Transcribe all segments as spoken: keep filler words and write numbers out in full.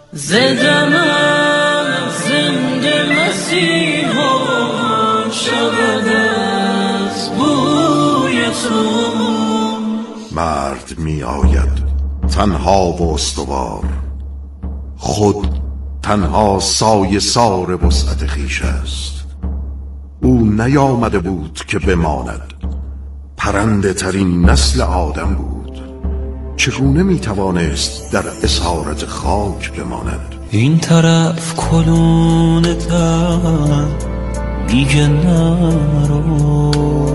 زدمم زنده مسیحا شود از بوی تو. مرد می آید تنها و استوار، خود تنها سایه سار وسعت خویش است. او نیامده بود که بماند، پرنده ترین نسل آدم بود. چگونه می توانست در اسارت خاک بماند؟ این طرف کلون تن میگه نرو،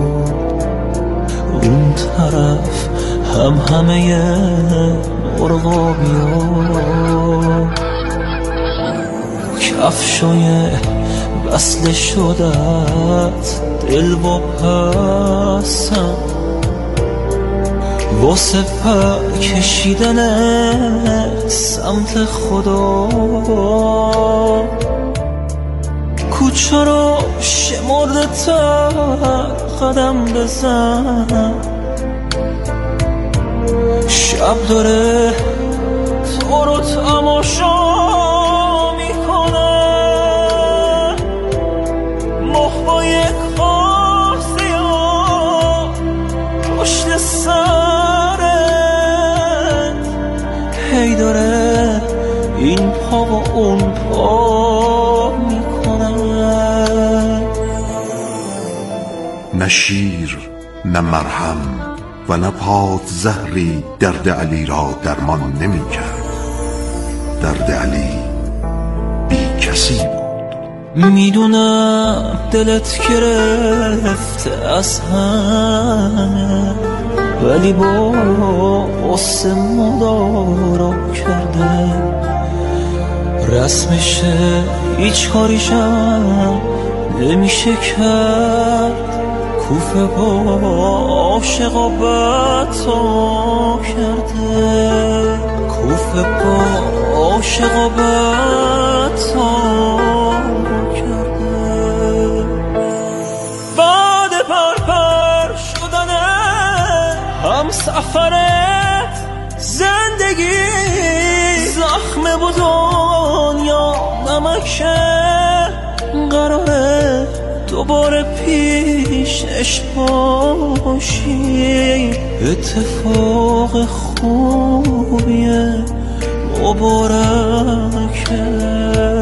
اون طرف هم همه مرغا بیا. کفشای وصل شدت دل و پسم، واسه پر کشیدن سمت خدا. کوچه رو شمرده تر قدم بزن، شب داره تو رو تماشا میکنه. مخبای کاسه ها پشت سرت هی داره این پا و اون پا میکنه. نه شیر نه مرهم و نه پاد زهری درد علی را درمان نمی کرد. درد علی بی کسی بود. میدونم دلت گرفته از هم، ولی با قصه مدارا کرده. رسمشه هیچ کاریشم نمیشه کرد. کوفه با عاشقا بتا کرده، کوفه با عاشقا بتا کرده. بعد پرپر شدنه هم سفرت زندگی زخم بود دنیا نمکه. قراره دوباره پیشش باشی، اتفاق خوبیه مبارکه.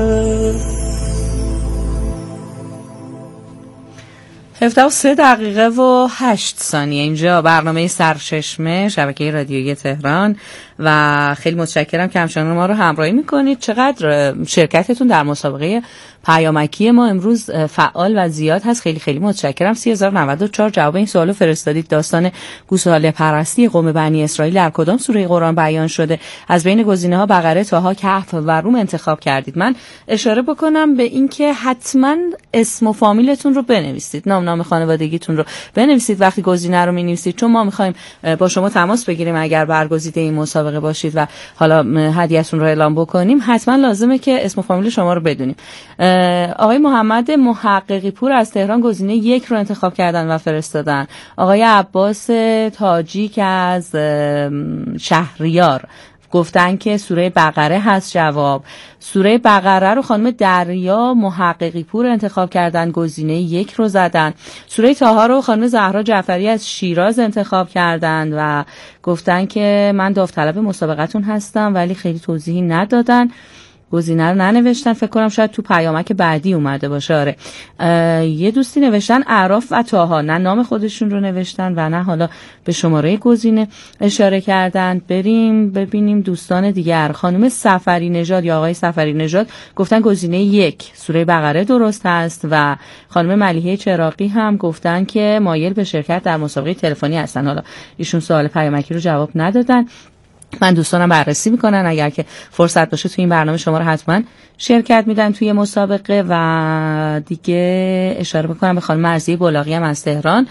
هفده و سه دقیقه و هشت ثانیه. اینجا برنامه سرچشمه شبکه رادیویی تهران و خیلی متشکرم که همچنان ما رو همراهی میکنید. چقدر شرکتتون در مسابقه پیامکی ما امروز فعال و زیاد هست. خیلی خیلی متشکرم. سی هزار و نود و چهار جواب این سوالو فرستادید. داستان گوساله پرستی قوم بنی اسرائیل در کدام سوره قرآن بیان شده؟ از بین گزینه‌ها بقره، طه، کهف و روم انتخاب کردید. من اشاره بکنم به این که حتما اسم و فامیلتون رو بنویسید، نام نام خانوادگیتون رو بنویسید وقتی گزینه رو می‌نویسید، چون ما می‌خوایم با شما تماس بگیریم اگر برگزیده این مسابقه باشید و حالا هدیه‌تون رو اعلام بکنیم. حتما لازمه که اسم و فامیل شما رو بدونیم. آقای محمد محققی پور از تهران گزینه یک رو انتخاب کردن و فرستادن. آقای عباس تاجیک از شهریار گفتن که سوره بقره هست جواب. سوره بقره رو خانم دریا محققی پور انتخاب کردن، گزینه یک رو زدن. سوره طه رو خانم زهرا جعفری از شیراز انتخاب کردن و گفتن که من داوطلب مسابقتون هستم، ولی خیلی توضیحی ندادن، گزینه رو ننوشتن. فکر کنم شاید تو پیامک بعدی اومده باشه. آره یه دوستی نوشتن اعراف و طه، نه نام خودشون رو نوشتن و نه حالا به شماره گزینه اشاره کردن. بریم ببینیم دوستان دیگر. خانم سفری نژاد یا آقای سفری نژاد گفتن گزینه یک سوره بقره درست است و خانم ملیحه چراغی هم گفتن که مایل به شرکت در مسابقه تلفنی هستن. حالا ایشون سوال پیامکی رو جواب ندادن. من دوستانم بررسی میکنن، اگر که فرصت باشه توی این برنامه شما رو حتما شرکت میدن توی مسابقه. و دیگه اشاره بکنم به خانم مرضیه بلاغی هم از تهران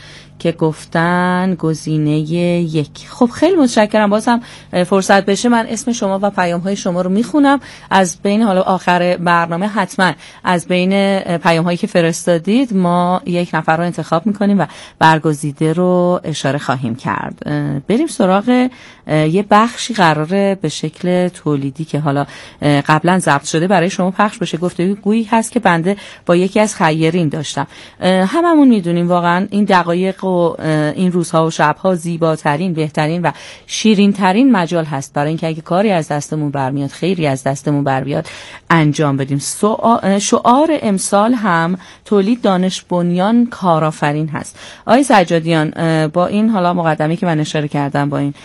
که گفتن گزینه یک. خب خیلی متشکرم. بازم فرصت بشه من اسم شما و پیام های شما رو میخونم. از بین حالا آخر برنامه حتما از بین پیام هایی که فرستادید ما یک نفر رو انتخاب میکنیم و برگزیده رو اشاره خواهیم کرد. بریم سراغ یه بخشی قراره به شکل تولیدی که حالا قبلا ضبط شده برای شما پخش بشه. گفتگویی هست که بنده با یکی از خیرین داشتم. هممون میدونیم واقعا این دقایق و این روزها و شبها زیباترین، بهترین و شیرین ترین مجال هست برای اینکه اگه کاری از دستمون برمیاد، خیری از دستمون برمیاد انجام بدیم. شعار امسال هم تولید دانش بنیان کارآفرین هست. آقای سجادیان، با این حالا مقدمه‌ای که من اشاره کردم، با این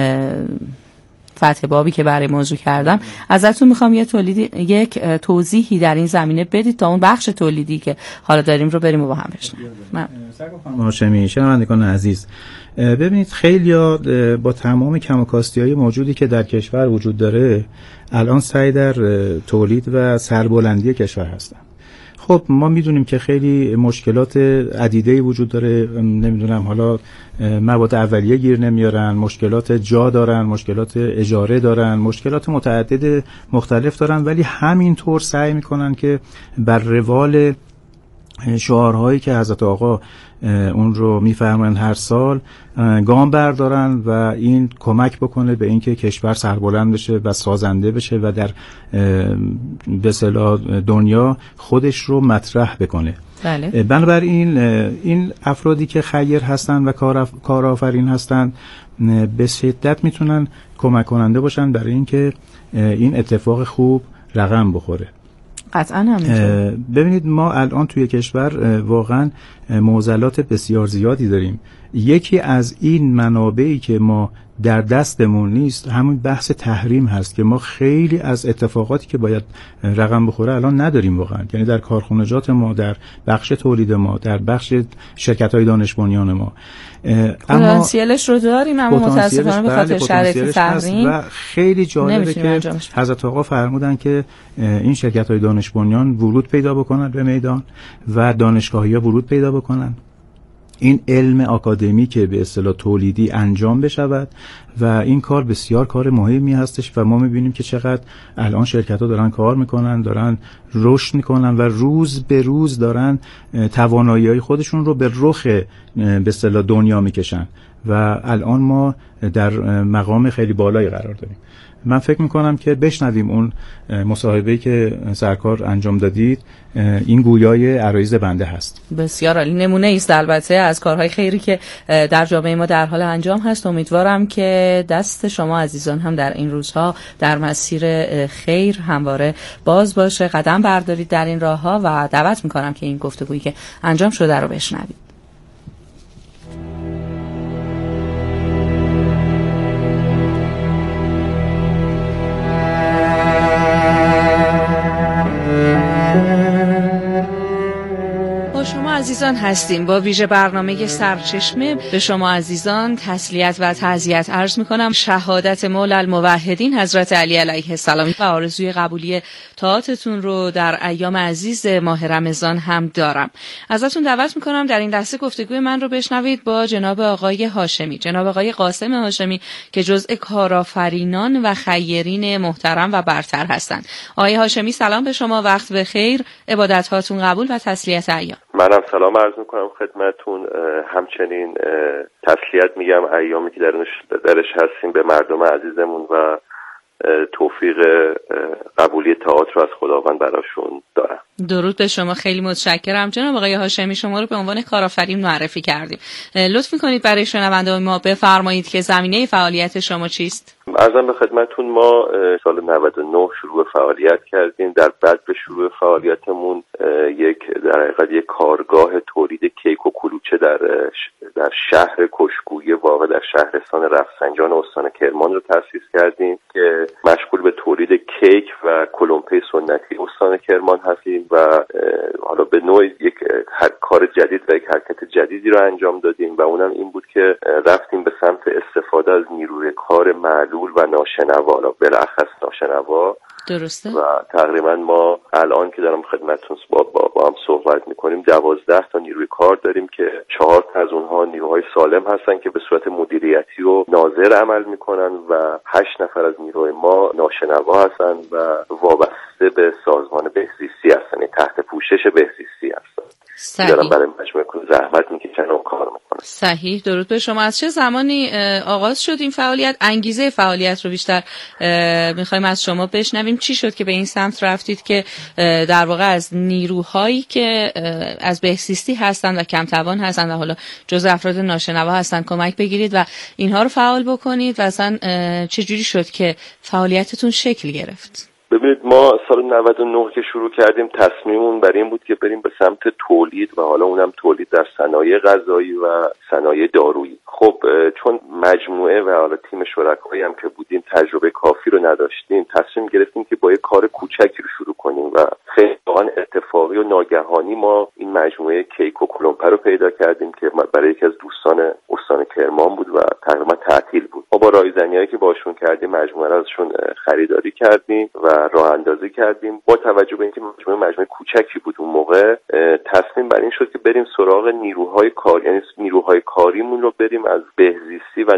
فتح بابی که برای موضوع کردم، ازتون میخوام یه تولیدی یک توضیحی در این زمینه بدید تا اون بخش تولیدی که حالا داریم رو بریم و با هم بشنویم. هاشمی، شنوندگان عزیز، ببینید خیلی‌ها با تمام کم و کاستی‌های موجودی که در کشور وجود داره الان سعی در تولید و سربلندی کشور هستن. خب ما میدونیم که خیلی مشکلات عدیده‌ای وجود داره، نمیدونم حالا مواد اولیه گیر نمیارن، مشکلات جا دارن، مشکلات اجاره دارن، مشکلات متعدد مختلف دارن، ولی همینطور سعی میکنن که بر روال شعارهایی که حضرت آقا اون رو میفرمایند هر سال گام بردارن و این کمک بکنه به اینکه کشور سربلند بشه و سازنده بشه و در به اصطلاح دنیا خودش رو مطرح بکنه. بله. بنابراین این افرادی که خیر هستن و کارآفرین هستن به شدت میتونن کمک کننده باشن برای اینکه این اتفاق خوب رقم بخوره. قطعاً همینطور. ببینید ما الان توی کشور واقعا معضلات بسیار زیادی داریم. یکی از این منابعی که ما در دستمون نیست همون بحث تحریم هست که ما خیلی از اتفاقاتی که باید رقم بخوره الان نداریم واقعا. یعنی در کارخانجات ما، در بخش تولید ما، در بخش شرکت‌های دانش بنیان ما پتانسیلش رو داریم، اما متاسفانه به خاطر شرایط تحریم و خیلی جالبه که حضرت آقا فرمودن که این شرکت‌های دانش بنیان ورود پیدا بکنن به میدان و دانشگاهی‌ها ورود پیدا بکنن، این علم آکادمی که به اصطلاح تولیدی انجام بشود و این کار بسیار کار مهمی هستش و ما میبینیم که چقدر الان شرکت‌ها دارن کار میکنن، دارن رشد میکنن و روز به روز دارن توانایی‌های خودشون رو به رخ به اصطلاح دنیا میکشن و الان ما در مقام خیلی بالایی قرار داریم. من فکر میکنم که بشنویم اون مصاحبه‌ای که سرکار انجام دادید، این گویای عرایض بنده هست. بسیار عالی، نمونه است البته از کارهای خیری که در جامعه ما در حال انجام هست. امیدوارم که دست شما عزیزان هم در این روزها در مسیر خیر همواره باز باشه، قدم بردارید در این راهها و دعوت میکنم که این گفتگویی که انجام شده رو بشنوید. عزیزان هستیم با ویژه برنامه سرچشمه. به شما عزیزان تسلیت و تعزیت عرض میکنم. شهادت مولا الموحدین حضرت علی علیه السلام و آرزوی قبولی طاعاتتون رو در ایام عزیز ماه رمضان هم دارم. ازتون دعوت میکنم در این لحظه گفتگوی من رو بشنوید با جناب آقای هاشمی، جناب آقای قاسم هاشمی که جزء کارآفرینان و خیرین محترم و برتر هستند. آقای هاشمی سلام به شما، وقت بخیر، عبادت هاتون قبول و تسلیت ایام. منم سلام عرض میکنم خدمتتون، همچنین تسلیت میگم ایامی که درش درش هستیم به مردم عزیزمون و توفیق قبولی طاعات رو از خداوند براشون دارم. درود به شما، خیلی متشکرم. جناب آقای هاشمی شما رو به عنوان کارآفرین معرفی کردیم، لطف میکنید برای شنوندگان ما بفرمایید که زمینه فعالیت شما چیست؟ عرضم به خدمتتون ما سال نود و نه شروع فعالیت کردیم. در بعد به شروع فعالیتمون یک در حقیقت یک کارگاه تولید کیک و کلوچه در در شهر کشگویی واقع در شهرستان رفسنجان استان کرمان رو تأسیس کردیم که مشغول به تولید کیک و کلمپه سنتی استان کرمان هستیم و حالا به نوعی یک کار جدید و یک حرکت جدیدی رو انجام دادیم و اونم این بود که رفتیم به سمت استفاده از نیروی کار معلول و ناشنوا، بالاخص ناشنوا درسته. و تقریبا ما الان که دارم خدمتتون با, با, با هم صحبت میکنیم دوازده تا نیروی کار داریم که چهار تا از اونها نیروهای سالم هستن که به صورت مدیریتی و ناظر عمل میکنن و هشت نفر از نیروهای ما ناشنوا هستن و وابسته به سازمان بهزیستی هستن، یعنی تحت پوشش بهزیستی هستن. صحیح. دارم برای مجموعه زحمت میکشن و کار میکنن. صحیح. درود به شما. از چه زمانی آغاز شد این فعالیت؟ انگیزه فعالیت رو بیشتر میخوایم از شما بشنویم. چی شد که به این سمت رفتید که در واقع از نیروهایی که از بهزیستی هستن و کم توان هستن و حالا جزء افراد ناشنوا هستن کمک بگیرید و اینها رو فعال بکنید و اصلا چه جوری شد که فعالیتتون شکل گرفت؟ ببینید ما سال نود و نه که شروع کردیم تصمیممون برای این بود که بریم به سمت تولید و حالا اونم تولید در صنایع غذایی و صنایع دارویی. خب چون مجموعه و حالا تیم شرکایی هم که بودیم تجربه کافی رو نداشتیم، تصمیم گرفتیم که با یه کار کوچکی رو شروع کنیم و خیلی واقعا اتفاقی و ناگهانی ما این مجموعه کیک و کلمپه رو پیدا کردیم که برای یکی از دوستان استان کرمان بود و تقریبا تعطیل بود. ما با رایزنیایی که باشون کردیم مجموعه رو ازشون خریداری کردیم و راه اندازی کردیم. با توجه به اینکه مجموعه مجموعه کوچکی بود اون موقع، تصمیم بر این شد که بریم سراغ نیروهای کار، یعنی نیروهای کاریمون رو بریم از بهزیستی و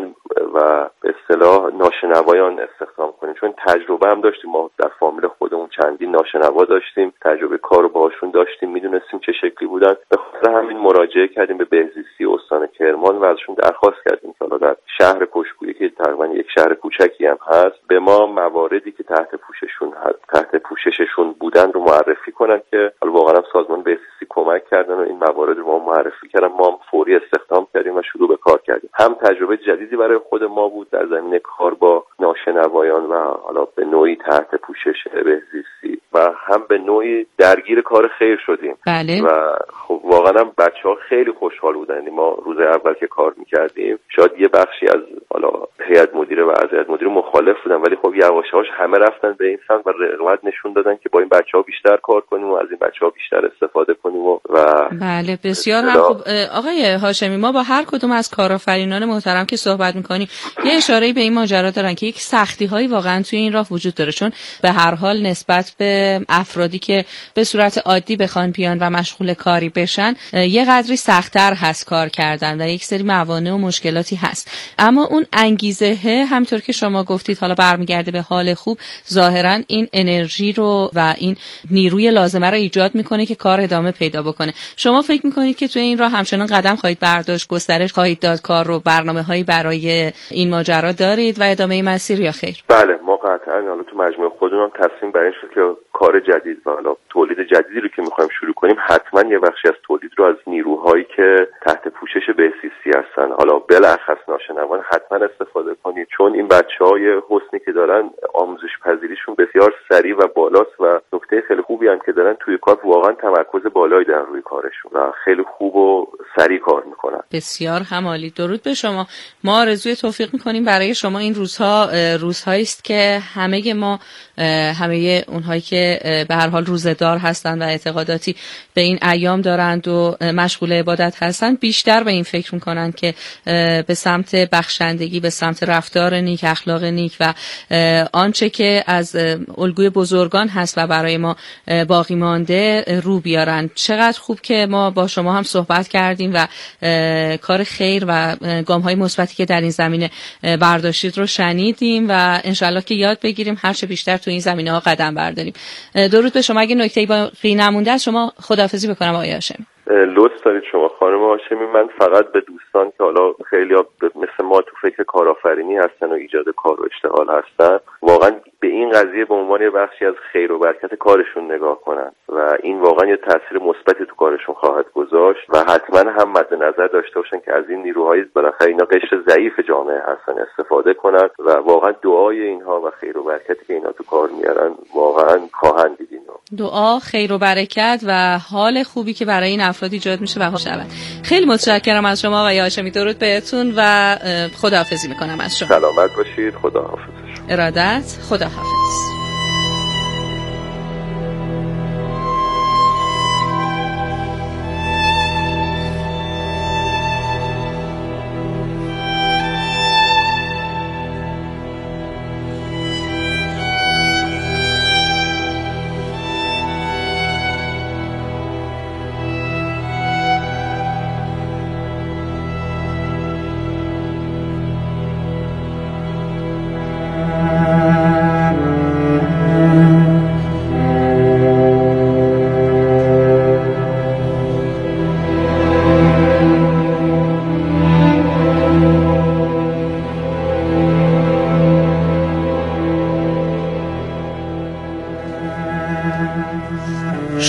و به اصطلاح ناشنوایان استخدام کنیم، چون تجربه هم داشتیم. ما در فامیل خودمون چندین ناشنوا داشتیم، تجربه کار رو باهاشون داشتیم، میدونستیم چه شکلی بودن. به خاطر همین مراجعه کردیم به بهزیستی استان کرمان و ازشون درخواست کردیم که حالا در شهر پشتگویی که تقریبا یک شهر کوچکی هم هست، به ما مواردی که تحت پوشششون تحت پوشششون بودن رو معرفی کنن که حالا واقعا سازمان بهزیستی کمک کردن و این موارد رو ما معرفی کردن. ما هم فوری استخدام کردیم و شروع به کار کردیم. هم تجربه جدیدی برای خود ما بود در زمینه کار با ناشنوایان و حالا به نوعی تحت پوشش بهزیستی و هم به نوعی درگیر کار خیر شدیم. بله. و خب واقعا هم بچه‌ها خیلی خوشحال بودن. یعنی ما روز اول که کار می‌کردیم شاید یه بخشی از حالا هیئت مدیره و از هیئت مدیره مخالف بودن، ولی خب یواش یواش همه رفتن به این سمت و رغبت نشون دادن که با این بچه‌ها بیشتر کار کنیم و از این بچه‌ها بیشتر استفاده کنیم و, و بله بسیار هم خوب. آقای هاشمی، ما با هر کدوم از کارآفرینان محترم که صحبت می‌کنیم یه اشاره‌ای به این ماجرا دارن که یک سختی‌هایی واقعا توی این راه وجود داره، چون به هر حال نسبت به افرادی که به صورت عادی بخوان بیان و مشغول کاری بشن یه قدری سخت‌تر هست کار کردن و یک سری موانع و مشکلاتی هست. اما اون انگیزه همونطور که شما گفتید حالا برمیگرده به حال خوب، ظاهرا این انرژی رو و این نیروی لازمه رو ایجاد میکنه که کار ادامه پیدا بکنه. شما فکر میکنید که توی این راه همچنان قدم خواهید برداشت، گسترش خواهید داد کار رو، برنامه‌هایی برای این ماجرا دارید و ادامه مسیر یا خیر؟ بله ما قطعاً حالا تو مجموعه خودمون تصمیم بر این شد که کار جدید و حالا تولید جدیدی رو که میخوایم شروع کنیم حتما یه بخشی از تولید رو از نیروهایی که تحت پوشش بهزیستی هستن، حالا بالاخص ناشنوان، حتما استفاده کنید، چون این بچه‌های حسنی که دارن آموزش پذیریشون بسیار سریع و بالاست و نکته خیلی خوبی هم که دارن توی کار واقعا تمرکز بالایی دارن روی کارشون و خیلی خوب و سریع کار میکنن. بسیار همالی. درود به شما. ما آرزوی توفیق میکنیم برای شما. این روزها روزهایی است که همه ما همه اونهایی که به هر حال روزه‌دار هستند و اعتقاداتی به این ایام دارند و مشغول عبادت هستند بیشتر به این فکر میکنن که به سمت بخشندگی، به سمت رفتار نیک، اخلاق نیک و آنچه که از الگوی بزرگان هست و برای ما باقی مانده رو بیارن. چقدر خوب که ما با شما هم صحبت کردیم و کار خیر و گام‌های مثبتی که در این زمینه برداشتید رو شنیدیم و انشالله که یاد بگیریم هر چه بیشتر تو این زمینه‌ها قدم برداریم. درود به شما. اگه نکته‌ای باقی نمونده از شما خداحافظی بکنم آقای هاشمی. لطف دارید شما خانم هاشمی. من فقط به دوستان که حالا خیلی‌ها مثل ما تو فکر کارآفرینی هستن و ایجاد کار و اشتغال هستن، واقعا به این قضیه به عنوان یه بخشی از خیر و برکت کارشون نگاه کنن و این واقعا یه تاثیر مثبتی تو کارشون خواهد گذاشت و حتما هم مد نظر داشته باشن که از این نیروهای بالاخره اینا قشر ضعیف جامعه هستن استفاده کنن و واقعا دعای اینها و خیر و برکتی که اینا تو کار میارن واقعا خواهند دید. دعا، خیر و برکت و حال خوبی که برای این افراد ایجاد میشه و شود. خیلی متشکرم از شما آقای هاشمی. درود بهتون و خداحافظی میکنم از شما. سلامت باشید. خداحافظ. ارادت. خداحافظ.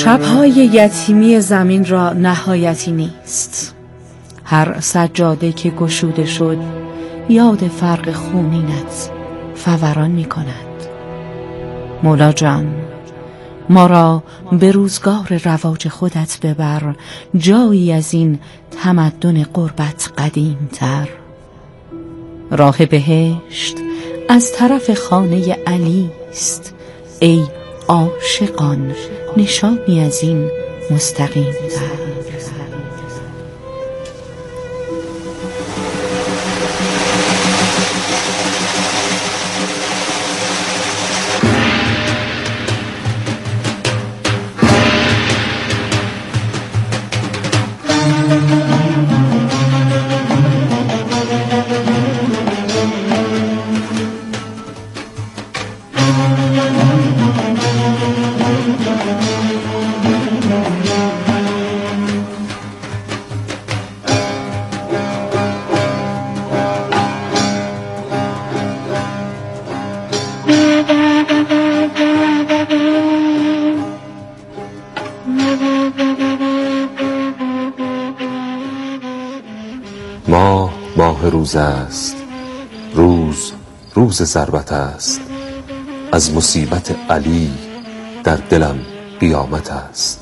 شب‌های یتیمی زمین را نهایتی نیست. هر سجاده که گشوده شد یاد فرق خونینت فوران می کند. مولا جان، ما را به روزگار رواج خودت ببر، جایی از این تمدن غربت قدیم تر. راه بهشت از طرف خانه علی است، ای عاشقان نشانی از این مستقیم تر. ماه ماه روز است، روز روز ضربت است، از مصیبت علی در دلم قیامت است.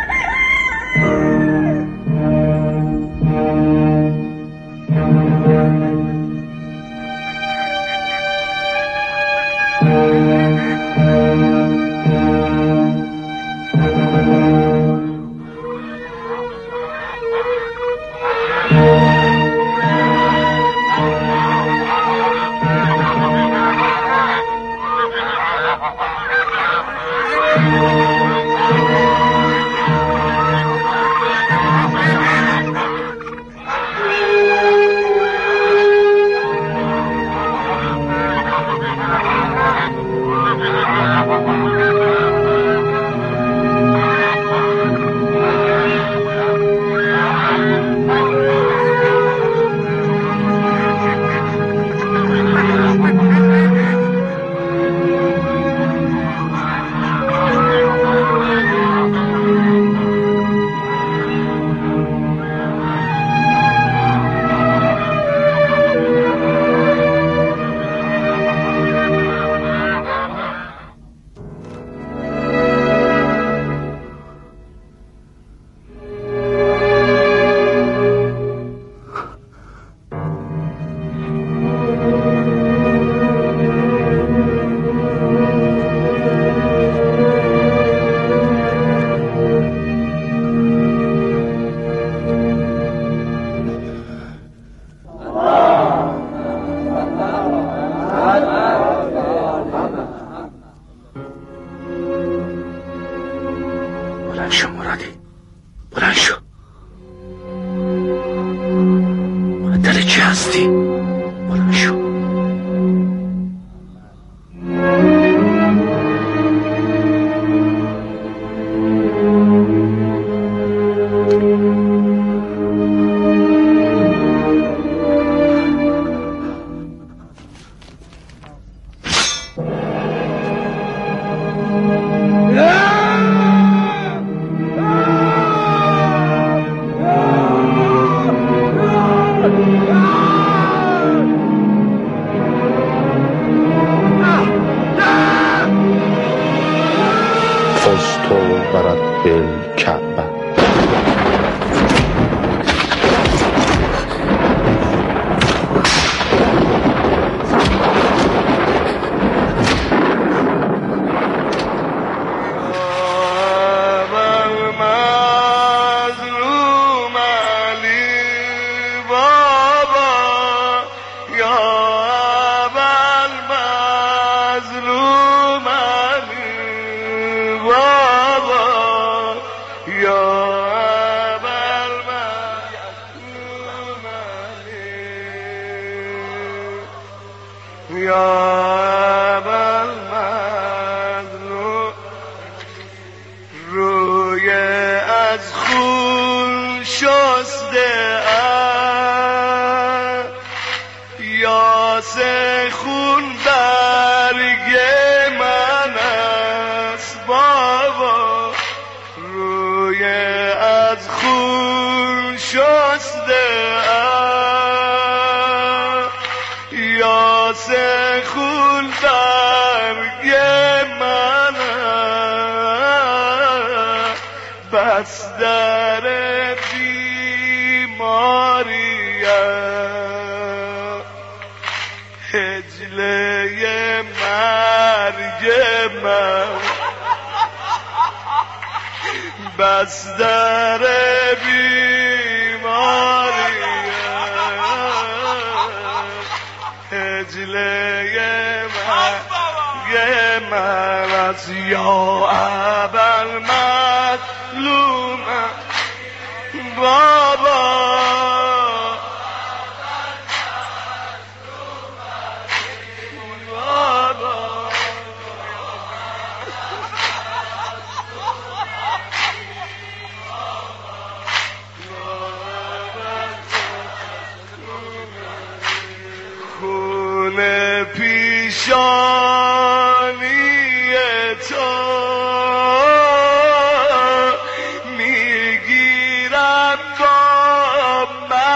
بلند شو مرادی، بلند شو. معطل چی هستی؟ بلند شو. فزت برب الکعبه. روی از خون شسته ام، یاس خون برگ من است بابا. من بستر بیماری هجله من یه من از یا اول مظلوم بابا پیشانی تو میگیرم با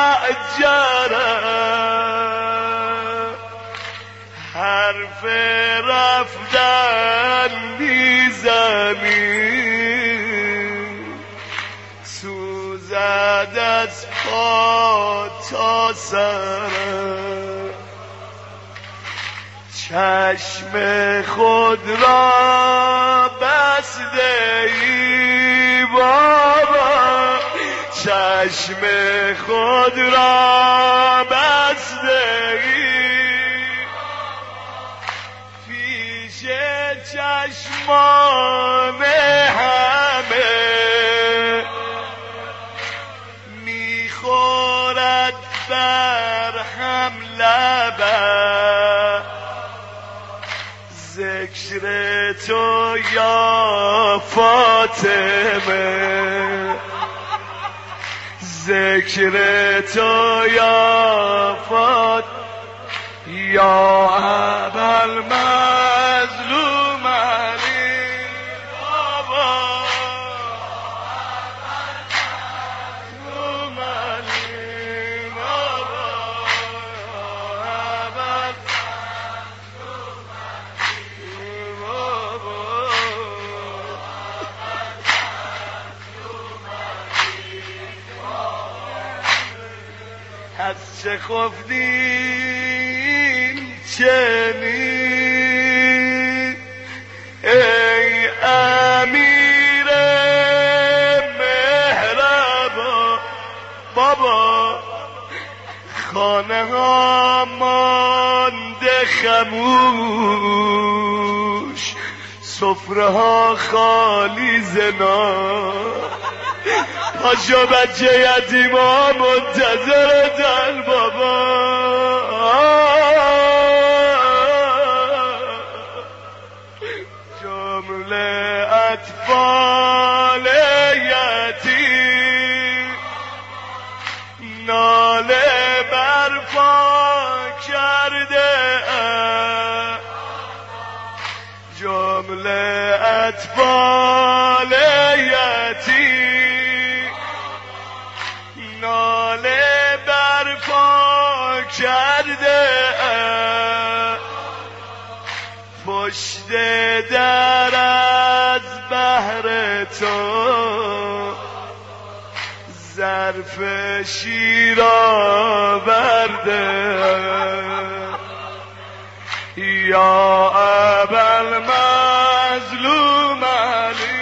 معجرم حرف رفتن میزنی سوزد از پا تا سرم چشم خود را بسته ای بابا چشم خود را بسته ای پیش چشمان همه میخورد بر هم لبم ذکر تو یا فاطمه ذکر تو یا فاطمه یا اول مظلوم علی بابا مظلوم علی بابا اول از چه خفتین چنین ای امیر مهربان بابا خانه ها مانده خموش سفره ها خالی زنا پاشو بچه یتیما منتظر دل بابا جمله اطفال یتیم ناله برپا کرده جمله اطفال یتیم ناله برپا کرده پشت در از بهر تو ظرف شیر آورده یا ابل مظلوم علی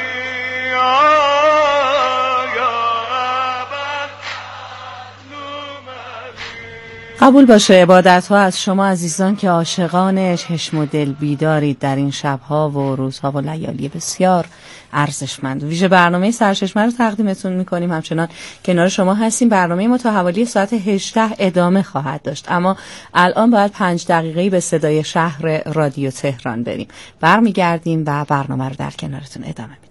قبول باشه عبادت ها از شما عزیزان که عاشقان چشم و دل بیدارید در این شبها و روزها و لیالی بسیار ارزشمند. ویژه برنامه سرچشمه رو تقدیمتون میکنیم، همچنان کنار شما هستیم. برنامه ما تا حوالی ساعت هجده ادامه خواهد داشت، اما الان باید پنج دقیقه‌ای به صدای شهر رادیو تهران بریم. برمیگردیم و برنامه رو در کنارتون ادامه میدیم.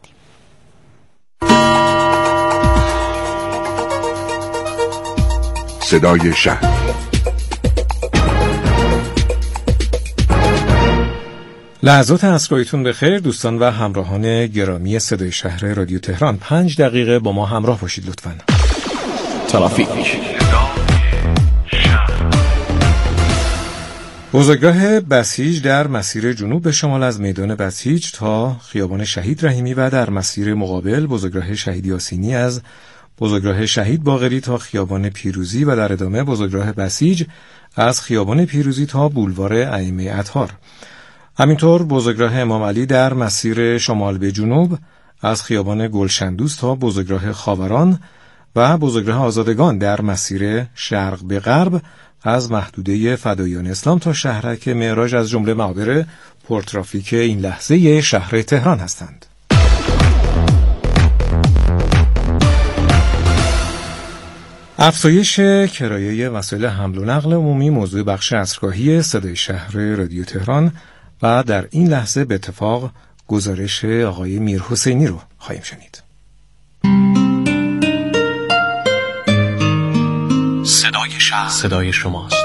صدای شهر. لحظات عصرایتون بخیر دوستان و همراهان گرامی صدای شهر رادیو تهران. پنج دقیقه با ما همراه باشید لطفاً. ترافیک. بزرگراه بسیج در مسیر جنوب به شمال از میدان بسیج تا خیابان شهید رحیمی و در مسیر مقابل بزرگراه شهید یاسینی از بزرگراه شهید باقری تا خیابان پیروزی و در ادامه بزرگراه بسیج از خیابان پیروزی تا بولوار ائمه اطهار. همینطور بزرگراه امام علی در مسیر شمال به جنوب از خیابان گلشندوست تا بزرگراه خاوران و بزرگراه آزادگان در مسیر شرق به غرب از محدوده فدایان اسلام تا شهرک معراج از جمله محاور پرترافیک این لحظه شهر تهران هستند. افزایش کرایه وسایل حمل و نقل عمومی موضوع بخش عصرگاهی صدای شهر رادیو تهران و در این لحظه به اتفاق گزارش آقای میرحسینی رو خواهیم شنید. صدای شهر صدای شماست.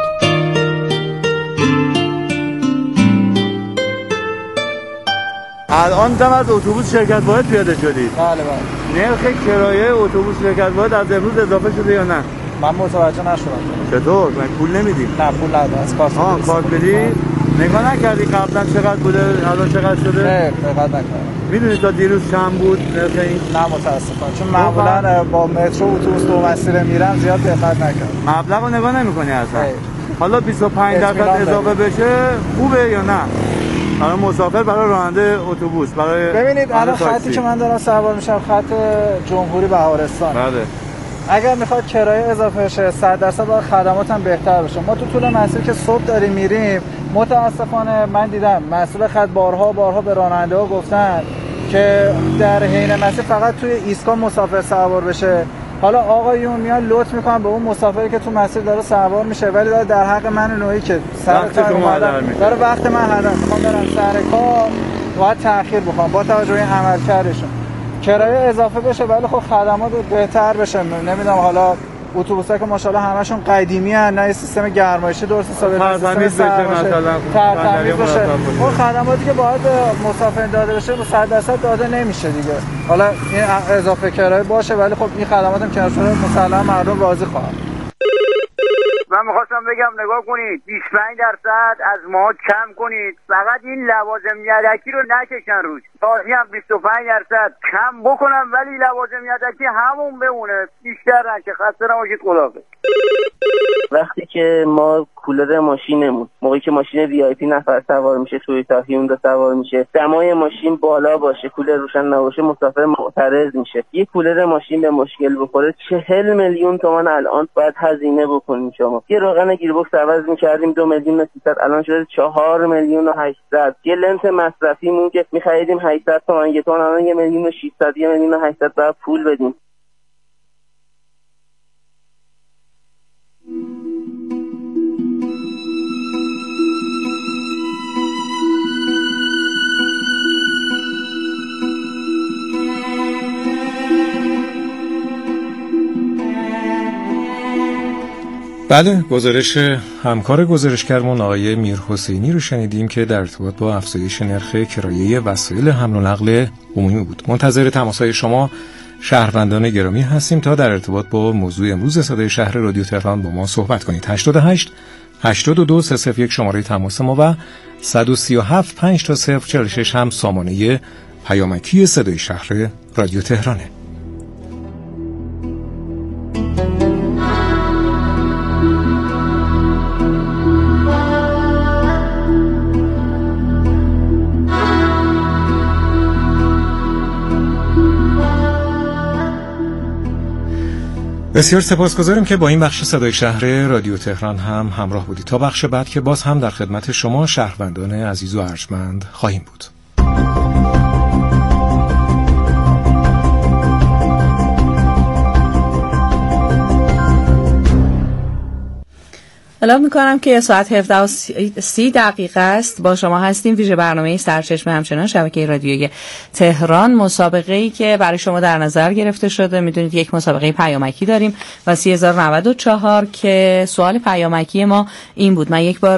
الان دم از اتوبوس شرکت واحد پیاده شدید؟ بله بله. نرخ کرایه اتوبوس شرکت واحد از امروز اضافه شده یا نه؟ من متوجه نشدم. چطور؟ من پول نمیدی؟ نه پول ندارم. از کارت. آها کارت بدی؟ نگاه نکردی قبلا چقدر بوده الان چقدر شده؟ نه دقت نکردم. میدونی تا دیروز چند بود نرخ این؟ نه متاسفانه چون معمولا با مترو اتوبوس دو مسیر میرم زیاد دقت نکردم. مبلغ رو نگاه نمی‌کنی اصلا. حالا بیست و پنج درصد اضافه بشه خوبه یا نه؟ برای مسافر، برای راننده اتوبوس، برای ببینید الان خطی که من دارم سوار میشم خط جمهوری بهارستان. بله. اگر میخواد کرایه اضافه شه صد درصد باید خدمات هم بهتر بشه. ما تو طول مسیر که صبح داریم میریم متاسفانه من دیدم مسئول خط بارها بارها به راننده ها گفتن که در حین مسیر فقط توی ایستگاه مسافر سوار بشه. حالا آقایون میان لطف میکنن به اون مسافری که تو مسیر داره سوار میشه ولی داره در حق من نوعی که سر کار اومدم داره وقت من هدر میخوام برم سر کار باید تأخیر بکنم با توجه به این عملکردشون کرایه اضافه بشه ولی خب خدمات بهتر بشه. نمیدونم حالا اتوبوسا که ماشاءالله همشون قدیمی ان نه سیستم گرمایشی درست حسابی ترتمیز بشه مثلا ترتمیز بشه اون خدماتی که باید مسافر داده بشه صد درصد داده نمیشه دیگه. حالا این اضافه کرایه باشه ولی خب این خدمات هم کنار شده مسلما مردم راضی خواهن. من میخواستم بگم نگاه کنید بیست و پنج درصد از ما کم کنید فقط این لوازم یدکی رو نکشن روش تازی هم بیست و پنج درصد کم بکنم ولی لوازم یدکی همون بمونه بیشتر نشه. خسته نباشید خداحافظ. وقتی که ما کولر ماشینمون موقعی که ماشین وی آی پی نفر سوار میشه توی تاخی اون سوار میشه دمای ماشین بالا باشه کولر روشن نباشه مسافر معترض میشه. یه کولر ماشین به مشکل بخوره چهل میلیون تومان الان باید هزینه بکنیم. شما یه روغن گیربکس عوض میکردیم دو میلیون و سیصد الان شده چهار میلیون و هشتصد. یه لنز مصرفیمون که میخریدیم هشتصد تومان یه تومان الان یه میلیون و ششصد یه میلیون و هشتصد باید پول بدیم. بله گزارش همکار گزارشگرمون آقای میرحسینی رو شنیدیم که در ارتباط با افزایش نرخ کرایه وسایل حمل و نقل عمومی بود. منتظر تماس‌های شما شهروندان گرامی هستیم تا در ارتباط با موضوع امروز صدای شهر رادیو تهران با ما صحبت کنید. هشتاد و هشت هشتاد و دو سه صفر یک شماره تماس ما و صد و سی و هفت پنج تا صفر چهل و شش هم سامانه پیامکی صدای شهر رادیو تهرانه. بسیار سپاسگزاریم که با این بخش صدای شهر رادیو تهران هم همراه بودید. تا بخش بعد که باز هم در خدمت شما شهروندان عزیز و ارجمند خواهیم بود. اعلام میکنم که ساعت هفده و سی دقیقه است. با شما هستیم ویژه برنامه سرچشمه همچنان شبکه رادیویی تهران. مسابقه‌ای که برای شما در نظر گرفته شده میدونید یک مسابقه پیامکی داریم و سی هزار و نود و چهار که سوال پیامکی ما این بود. من یک بار